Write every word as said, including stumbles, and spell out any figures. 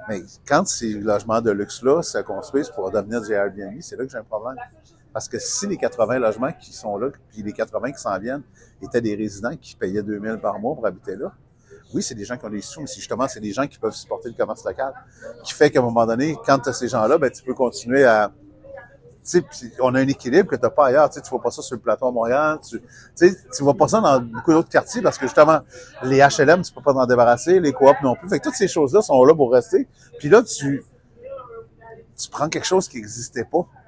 Mais quand ces logements de luxe-là se construisent pour devenir du Airbnb, c'est là que j'ai un problème. Parce que si les quatre-vingts logements qui sont là, puis les quatre-vingts qui s'en viennent, étaient des résidents qui payaient deux mille par mois pour habiter là, oui, c'est des gens qui ont des sous, mais justement, c'est des gens qui peuvent supporter le commerce local. Qui fait qu'à un moment donné, quand tu as ces gens-là, ben, tu peux continuer à... Tu sais, on a un équilibre que tu n'as pas ailleurs. Tu sais, tu vois pas ça sur le plateau à Montréal. Tu sais, tu vois pas ça dans beaucoup d'autres quartiers parce que justement, les H L M, tu peux pas t'en débarrasser, les coops non plus. Fait que toutes ces choses-là sont là pour rester. Puis là, tu, tu prends quelque chose qui n'existait pas.